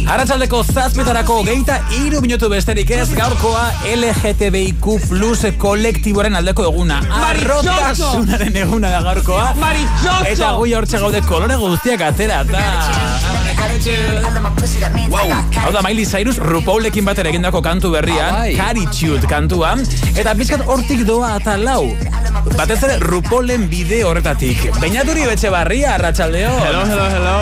Arratsaldeko 7:23 minutu besterik ez, gaurkoa LGTBIQ+ kolektiboren aldeko eguna. Arrotasunaren eguna da gaurkoa. Eta gui hortxe gaude kolore guztiak atera. Wow. Hau da Miley Cyrus RuPaulekin batera egindako kantu berrian, Caritude kantua. Eta bizkat hortik doa eta lau. Batez ere RuPaulen bideo horretatik. Beñaturi Etxebarria, arratsaldeo. Hello.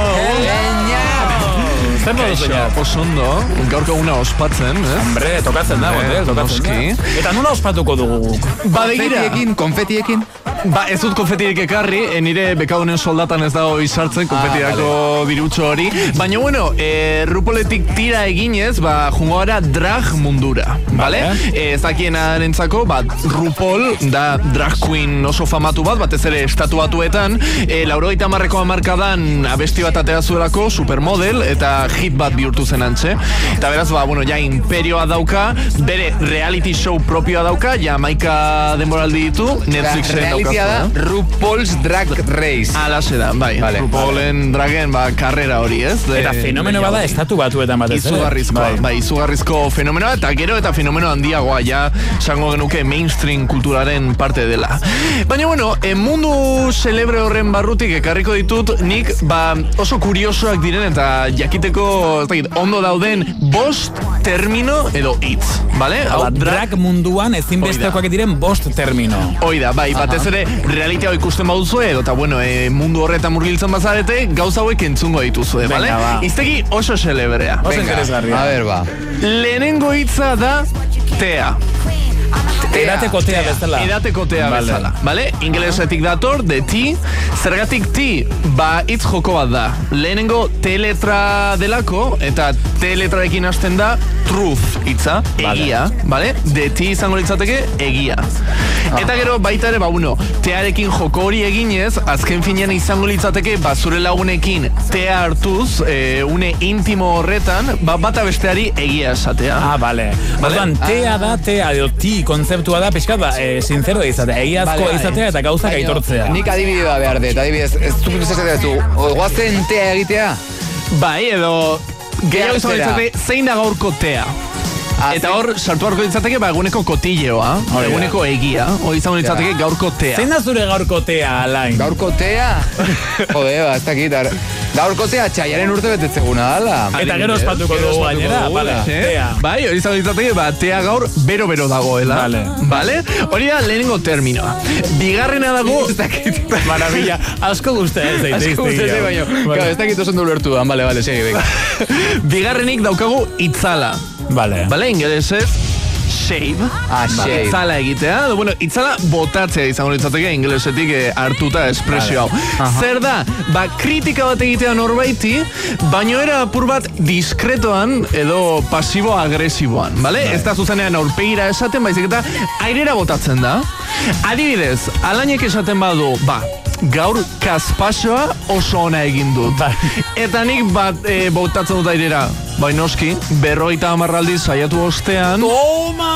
Zer modu zeina? Osondo, gaurko eguna ospatzen, Hombre, tokatzen da, tokatzen da. Eta nola ospatuko dugu? Konfetiekin? Ba, ez dut konfetirik ekarri, nire bekaunen soldatan ez dago izartzen konfetiako dirutxo hori. Baina, bueno, RuPauletik tira eginez, jungo gara drag mundura, bale? Ez dakiena nentzako, RuPaul da drag queen oso famatu batez ere estatu batuetan, 90ko hamarkadan abesti bat atera zuelako, supermodel, eta hit bat bihurtu zen antxe. Eta beraz, ja imperioa dauka, bere reality show propioa dauka, ja 11 denboraldi ditu, Netflixen dauka. Da RuPaul's Drag Race. Alaxe da, bai. RuPaulen dragen, karrera hori, ez? Eta fenomeno bada estatu batuetan batez. Izugarrizko fenomenoa, eta gero eta fenomeno handiagoa, ja, sango genuke mainstream kulturaren parte dela. Baina, bueno, mundu celebre horren barrutik ekarriko ditut, nik, oso kuriosoak diren eta jakiteko, ondo dauden 5 termino edo hitz, bale? Drag munduan ezinbestekoak diren 5 termino. Oida, bai, batez ere realitea ikusten baduzue, edo mundu horretan murgiltzen bazarete, gauza hauek entzungo dituzue, bale? Iztegi oso celebrea. Oso interesgarria. A ver, lehenengo hitza da tea. Edateko tea bezala. Edateko tea bezala, bale? Ingelesetik dator, de ti. Zergatik ti, hitz joko bat da. Lehenengo T letra delako, eta T letrarekin hasten da truth hitza, egia, bale? De ti izango litzateke, egia. Eta gero baita ere, tearekin joko hori eginez, azken finean izango litzateke, zure lagunekin tea hartuz, une intimo horretan, bata besteari egia esatea. Bale. Orduan, tea da, tea edo ti kontzeptua da, pixkat, sincero da izatea, egiazko izatea eta gauzak aitortzea. Nik adibidea behar dut, adibidez, ez duk izatea zu, goazen tea egitea? Bai, edo, gehiago izango litzate, zein da gaurko tea? Eta hor, sartu harko ditzateke, eguneko kotilleoa, eguneko egia, hori izango ditzateke gaurko tea. Zein da zure gaurko tea, Alain? Gaurko tea? Jode, ez dakit, gaurko tea txaiaren urte betetzeguna, ala. Eta gero ospatuko dugu gainera, tea. Bai, hori izango ditzateke, tea gaur bero-bero dagoela. Bale? Hori da lehenengo terminoa. Bigarrena dago... Ez dakit. Maravilla, asko guzti ez daite. Asko guzti ez baino. Ez dakit oso dulertu da, bale, segi, venga. Bigarrenik daukagu itzala. Bale, ingelesez shave. Shave. Itzala egitea. Itzala botatzea izango litzateke ingelesetik hartuta espresio hau. Zer da? Kritika bat egitea norbaiti, baino era apur bat diskretoan edo pasibo-agresiboan, bale? Ez da zuzenean aurpegira esaten, baizik eta airera botatzen da. Adibidez, Alainek esaten badu, gaur kaspasoa oso ona egin dut. Eta nik botatzen dut airera. Bai noski, 50 aldiz saiatu ostean. Toma!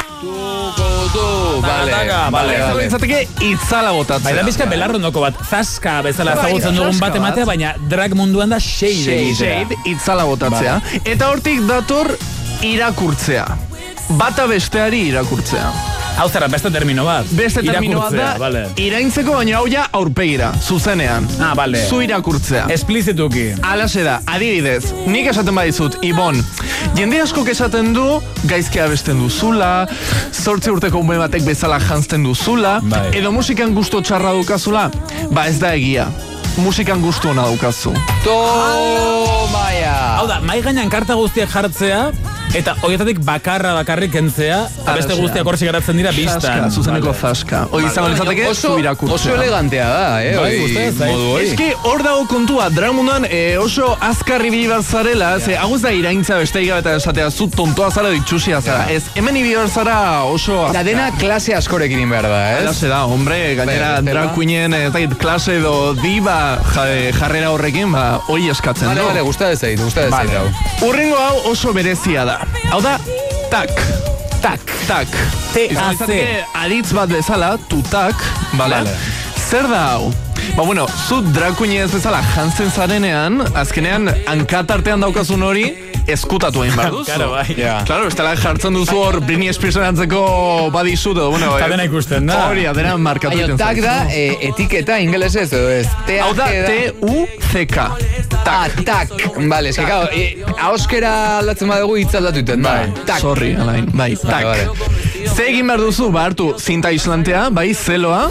Bale. Izateke itzala botatzea. Baina bizka belarrondoko bat, zaska bezala ezagutzen dugun bat ematea, baina drag munduan da shade egitea. Itzala botatzea. Eta hortik dator irakurtzea. Bata besteari irakurtzea. Hau zara, beste termino bat. Beste termino bat da, iraintzeko, baina hau ja aurpegira, zuzenean. Bale. Zu irakurtzea. Esplizituki. Alaxe da, adibidez, nik esaten badizut, Ibon, jende askok esaten du, gaizki abesten duzula, 8 urteko ume batek bezala janzten duzula, edo musikan gusto txarra dukazula, ez da egia. Musikan gustu ona daukazu. Tomaia! Hau da, mai gainan karta guztiak jartzea, eta horietatik bakarrik kentzea, beste guztiak horrexik garatzen dira biztan. Zuzeneko zaska. Hoi izango litzateke, zu irakurtzea. Oso elegantea da, Eski hor dago kontua, drag munduan oso azkarri bilibar zarela, hau ez da iraintza beste igabeta esatea, zu tontoa zara ditxusia zara. Ez, hemen ibibar zara oso azkar. Da dena klase askorekin behar da, ez? Klase da, hombre, gainera drag queenen klase edo diba jarrera horrekin, hoi eskatzen. Bale, gusta ez hau. Urrengo hau oso berezia da. Hau da, tak. T-A-C. Aditz bat bezala, tutak, bale? Zer da hau? Zu drag queen ez bezala jantzen zarenean, azkenean hankatartean daukazun hori, eskutatu egin behar duzu. Claro, bai. Claro, estela jartzen duzu hor Britney Spears antzeko badizut, bueno... Eta dena ikusten da. Hori, adena markatu egiten. Tak da, etiketa ingelesez, edo ez? Hau da, T-U-C-K. Tak. Vale, eske, claro, ahoskera aldatzen badugu hitz aldatu iten, da. Tak. Sorry, Alain, bai, tak. Ze egin behar duzu, hartu zinta islantea, bai, zeloa,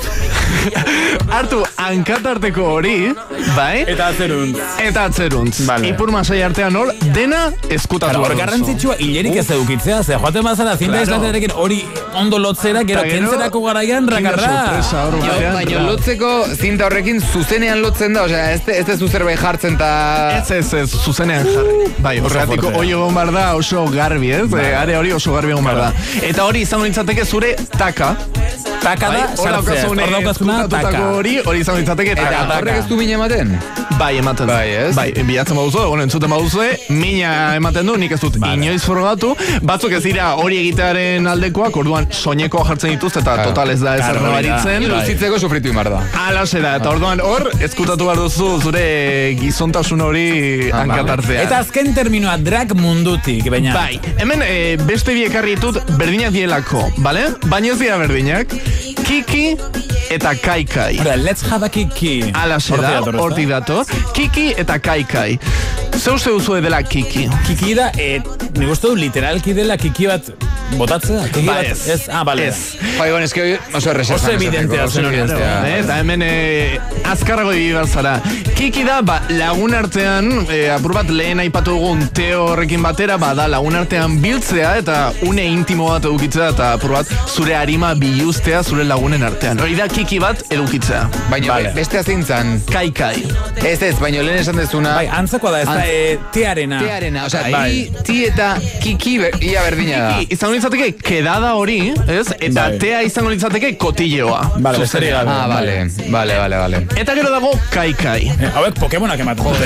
hartu hankatarteko hori, bai, Eta atzeruntz. Vale. Ipur masai artean hor, dena eskutatu Hor garrantzitsua hilerik ez edukitzea, ze joaten bazara zinta islantearekin hori ondo lotzera, gero kentzerako garaian rakarra. Baina lotzeko zinta horrekin zuzenean lotzen da, osea, ez zu zerbait jartzen ta... Ez, zuzenean jarri. Bai, horregatiko hori egon behar da oso garbi, ez? Are hori oso garbi egon behar da. Eta hori izango nintzateke zure taka. Taka da, sartzea. Hor daukazuna, taka. Hori izango nintzateke taka. Eta horrek ez du mina ematen? Bai, ematen. Bai, ez? Bai, bilatzen baduzu, entzuten baduzu, mina ematen du, nik ez dut inoiz frogatu. Batzuk ez dira hori egitearen aldekoak, orduan soinekoa jartzen dituzte, eta total ez da ezer nabaritzen. Luzitzeko sufritu imar da. Alaxe da, eta orduan hor, eskutatu behar duzu zure gizontasun hori hankatartea. Eta azken terminoa drag mundutik, baina. Bai, hemen beste biekarri ditut berdinak dielako, bale? Baina ez dira berdinak, Kiki eta Kaikai. Let's have a Kiki. Alaxe da, hortik dator. Kiki eta Kaikai. Ze uste duzu dela Kiki? Kiki da, nik uste du literalki dela Kiki bat botatzea? Ba ez. Bale. Bai, bon, eske oso erresa. Oso evidentea zen hori. Eta hemen azkarrago ibibar zara. Kiki da, lagun artean, apur bat lehen aipatu dugun Teo horrekin batera, da lagun artean biltzea eta une intimo bat edukitzea eta apur bat zure harima biluztea zure lagunen artean. Hori da Kiki bat edukitzea. Baina beste azintzan. Kaikai. Ez, baina lehen esan dezuna. Bai, antzakoa da, ez da, tearena. Osea, ti eta Kiki ia berdina da. Kiki, izango litzateke kedada hori, ez? Eta tea izango litzateke kotilleoa. Bale, besterik gabe. Vale. Eta gero dago Kaikai. Hauek Pokemonak ematen.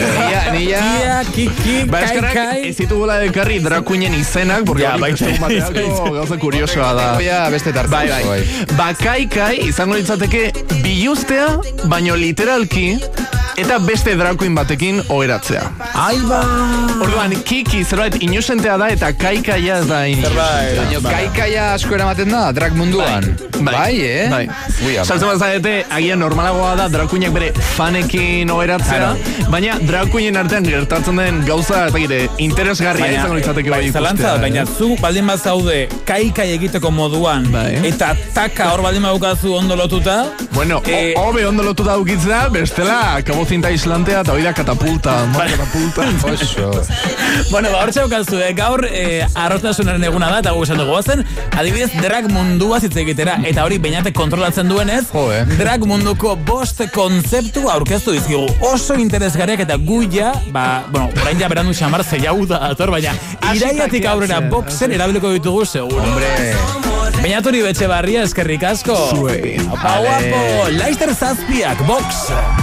Nia, Kiki, Kaikai. Ez ditugula dekarri drakuinen izenak, porque beste bateako gauza kuriosoa da. Beste tartzen. Bai. Kaikai izango litzateke biluztea, baino literalki, eta beste drakuin batekin oheratzea. Aiba! Orduan, Kiki zerbait inusentea da eta Kaikaia ez da inusentea. Baina Kaikaia asko eramaten da, drag munduan. Bai. Saltzen bat zaite, agian normalagoa da drakuinak bere fanekin oheratzea, baina drakuinen artean gertatzen den gauza eta gire interesgarria izango litzateke bai ikustea. Zalantza, baina zu baldin bat zaude Kaikai egiteko moduan eta taka hor baldin badukazu ondo lotuta. Bueno, hobe ondo lotuta dukitzea, bestela, zinta islantea eta oida katapulta. Bueno, hor txaukazu, gaur arrotasunaren eguna da, eta gu esan dugu guazen, adibidez, drag mundua zitze egitera, eta hori bainatek kontrolatzen duenez, drag munduko 5 konzeptu aurkeztu dizkigu. Oso interesgarriak eta guia, orain ja berandu xamar zeiau da ator, baina iraiatik aurrera boxen erabiliko ditugu seguro. Bainatori Betxe Barria, eskerrik asko. Zuei. Apa guapo, Laster Zazpiak, box.